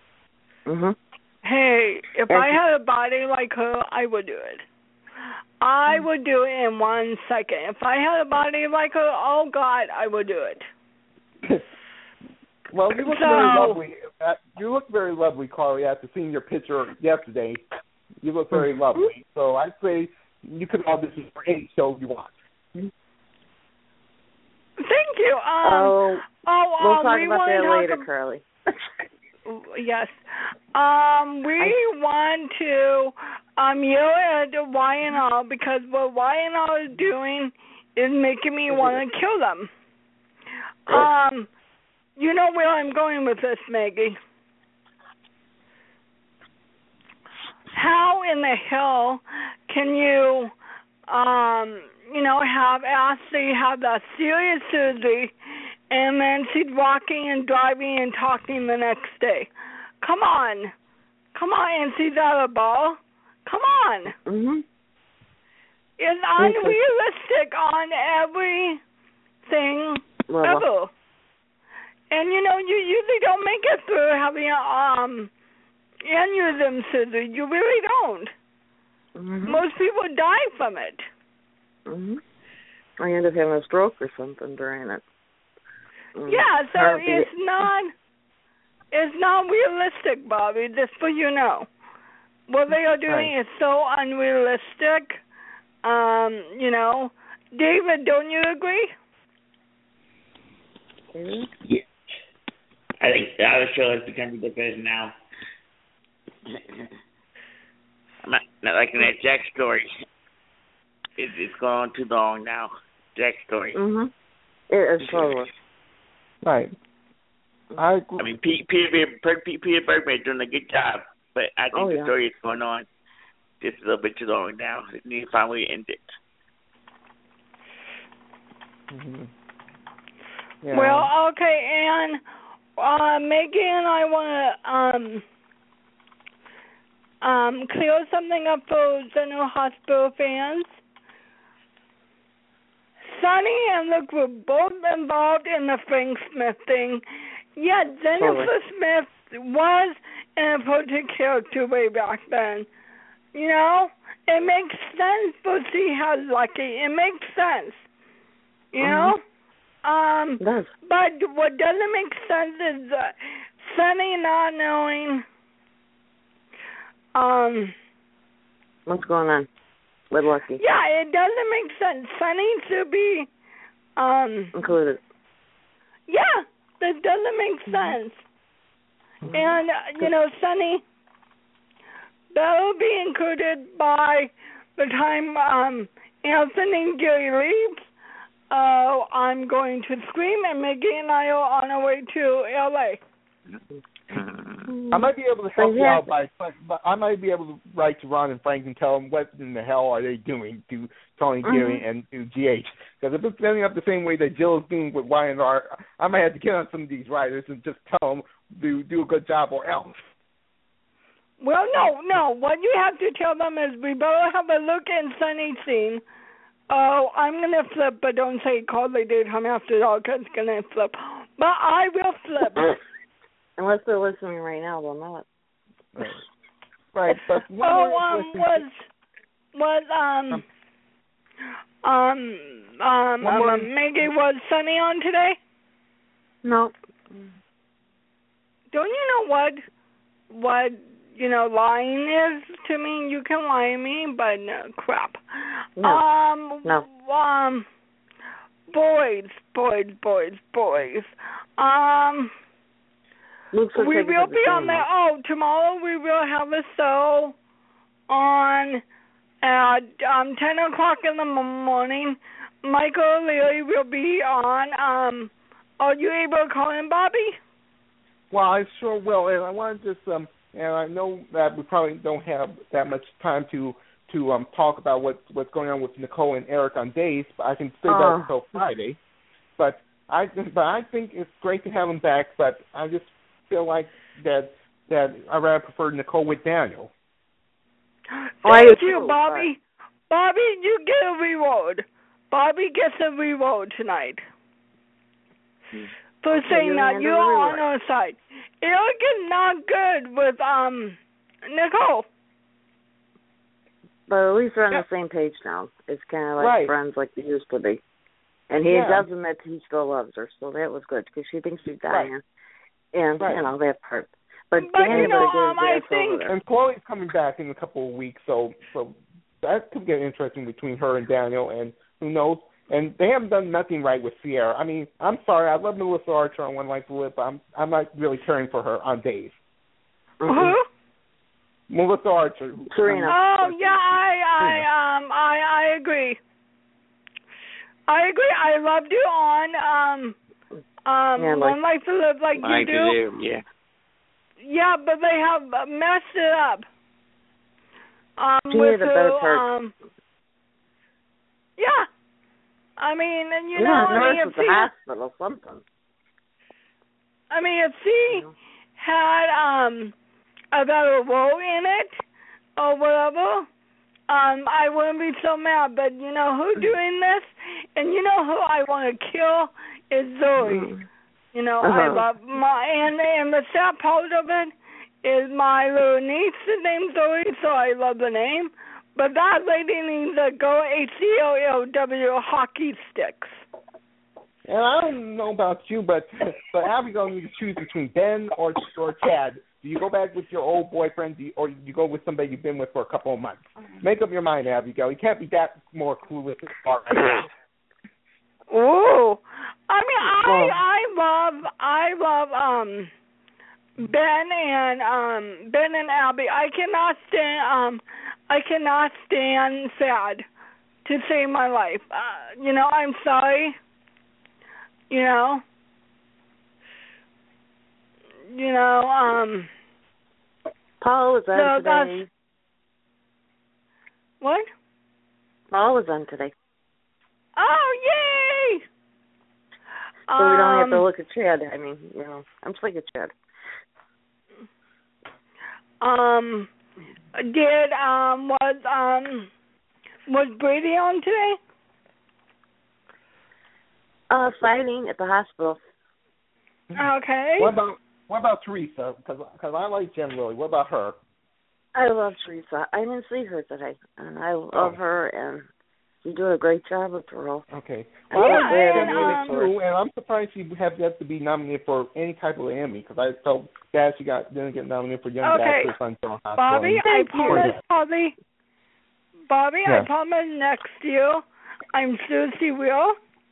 Hey, if I had a body like her, I would do it. I would do it in 1 second. If I had a body like her, oh God, I would do it. Well, you look very lovely. You look very lovely, Carly. After seeing your picture yesterday, you look very lovely. So I'd say you could audition for any show you want. Thank you. We'll talk about that later, Carly. Yes. We want to yell at YNL because what YNL is doing is making me want to kill them. You know where I'm going with this, Maggie. How in the hell can you, have Ashley have that serious surgery and then she's walking and driving and talking the next day? Come on, and she's at a ball. Come on. It's unrealistic on everything ever. And you usually don't make it through having aneurysm surgery. You really don't. Mm-hmm. Most people die from it. Mhm. I end up having a stroke or something during it. Yeah, so it's not realistic, Bobby. Just so you know, what they are doing is so unrealistic. David, don't you agree? Yeah. I think the other show has become ridiculous now. Not like in that Jack story. It's gone too long now. Jack story. Mhm. It is totally. Right. I mean, Peter Bergman doing a good job, but I think the story is going on just a little bit too long now. It needs to finally end it. Mm-hmm. Yeah. Well, okay, and Megan and I want to clear something up for General Hospital fans. Sonny and Luke were both involved in the Frank Smith thing, yet Jennifer Smith was an important character way back then. It makes sense, but she has lucky. It makes sense. But what doesn't make sense is Sonny not knowing what's going on with Lucky. Yeah, it doesn't make sense. Sonny should be included. Yeah, that doesn't make sense. Mm-hmm. And Sonny, that'll be included by the time Anthony and Gary leaves. I'm going to scream, and Maggie and I are on our way to L.A. I might be able to help you out but I might be able to write to Ron and Frank and tell them what in the hell are they doing to Tony, Gary, and to GH. Because if it's ending up the same way that Jill is doing with Y&R, I might have to get on some of these writers and just tell them to do a good job or else. Well, no. What you have to tell them is we better have a look in Sunny scene. Oh, I'm going to flip, but don't say call the daytime after all, because it's going to flip. But I will flip. Unless they're listening right now, they'll know it. Right, but Maggie, was Sunny on today? No. Don't you know what lying is to me? You can lie to me, but no, crap. No. Boys. We will be on there. Oh, tomorrow we will have a show on at 10 o'clock in the morning. Michael O'Leary will be on. Are you able to call in, Bobby? Well, I sure will, and I want to just and I know that we probably don't have that much time to talk about what's going on with Nicole and Eric on days, but I can save that until Friday. But I think it's great to have them back, but I just feel like that I rather prefer Nicole with Daniel. Thank you, Bobby. Bobby, you get a reward. Bobby gets a reward tonight for saying that you're on our side. Eric is not good with Nicole. But at least we're on the same page now. It's kind of like friends like they used to be. And he does admit he still loves her, so that was good, because she thinks she's dying. And, that part. But I think... And Chloe's coming back in a couple of weeks, so that could get interesting between her and Daniel, and who knows. And they haven't done nothing right with Sierra. I mean, I'm sorry, I love Melissa Archer on One Life to Live, but I'm not really caring for her on days. Who? Melissa Archer. Serena. Oh, yeah, I agree. I loved you on One Life to Live like you do. Yeah. Yeah, but they have messed it up. She had a better part. Yeah. I mean, and nurse at the hospital, something. I mean, if she had a better role in it or whatever, I wouldn't be so mad. But you know who's doing this, and you know who I want to kill is Zoe. You know, I love and the sad part of it is my little niece is named Zoe, so I love the name. But that lady needs a Go HCOLW hockey sticks. And I don't know about you, but Abigail needs to choose between Ben or Chad. Do you go back with your old boyfriend, or you go with somebody you've been with for a couple of months? Make up your mind, Abigail. You can't be that more clueless as far right now. Ooh, I mean, I love Ben and Abby. I cannot stand sad to save my life. You know, I'm sorry. You know, Paul was on today. What? Paul was on today. Oh, yay! So we don't have to look at Chad. I mean, you know, I'm sick of Chad. Was Brady on today? Fighting at the hospital. Okay. What about Teresa? Because I like Jen Lilly. What about her? I love Teresa. I didn't see her today, and I love her, and she's doing a great job with the role. Okay. Well, and I'm surprised she has yet to be nominated for any type of Emmy, because I felt bad she didn't get nominated for Young Actress on Hospital. Bobby, I promise next year I'm sure she will.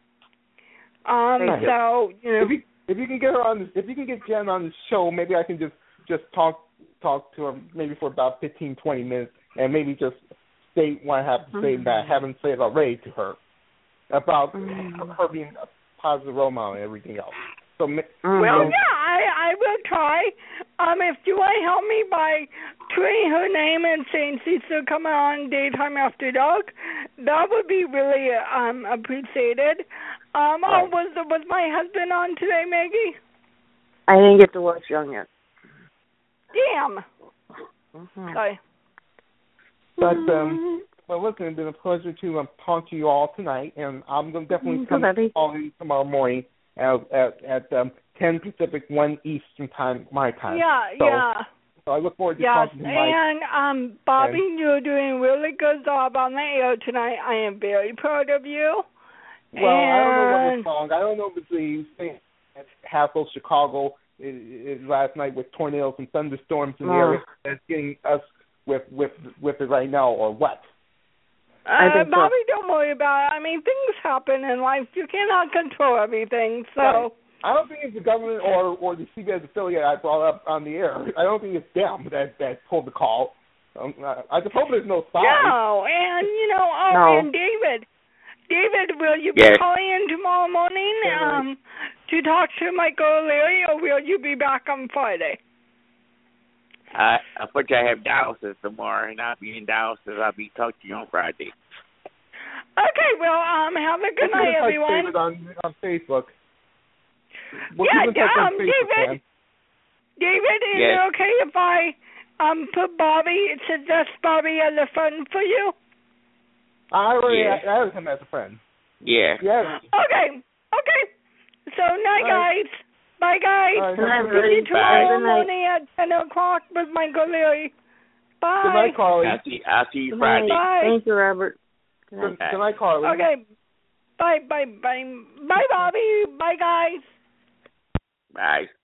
So you know, if you can get her on, if you can get Jen on the show, maybe I can just talk to her maybe for about 15-20 minutes, and maybe just state what I have to say that I haven't said already to her about her being a positive role model and everything else. So I will try. If you want to help me by tweeting her name and saying she's still coming on Daytime After Dark, that would be really appreciated. Was my husband on today, Maggie? I didn't get to watch Young yet. Damn. Sorry. But listen, it's been a pleasure to talk to you all tonight, and I'm going to definitely come calling tomorrow morning at 10 Pacific, 1 Eastern time, my time. So I look forward to talking to Mike. And Bobby, you're doing a really good job on the air tonight. I am very proud of you. Well, I don't know what was wrong. I don't know if it's the same at Halfway Chicago last night with tornadoes and thunderstorms in the area that's getting us with it right now, or what? Bobby, don't worry about it. I mean, things happen in life. You cannot control everything, so... Right. I don't think it's the government or the CBS affiliate I brought up on the air. I don't think it's them that pulled the call. I just hope there's no sign. No, and, and David, will you be calling in tomorrow morning to talk to Michael O'Leary, or will you be back on Friday? Unfortunately, I have dialysis tomorrow, and I'll be in dialysis. I'll be talking to you on Friday. Okay, well, have a good night, everyone. On Facebook. David, is it okay if I suggest Bobby as a friend for you? I already added him as a friend. Yeah. Okay. So, night, guys. Bye, guys. Right, See you tomorrow morning at 10 o'clock with Michael Leary. Bye. Good night, Carly. I'll see you Friday. Bye. Thank you, Robert. Good night, Carly. Okay. Bye, Bobby. Bye, guys. Bye.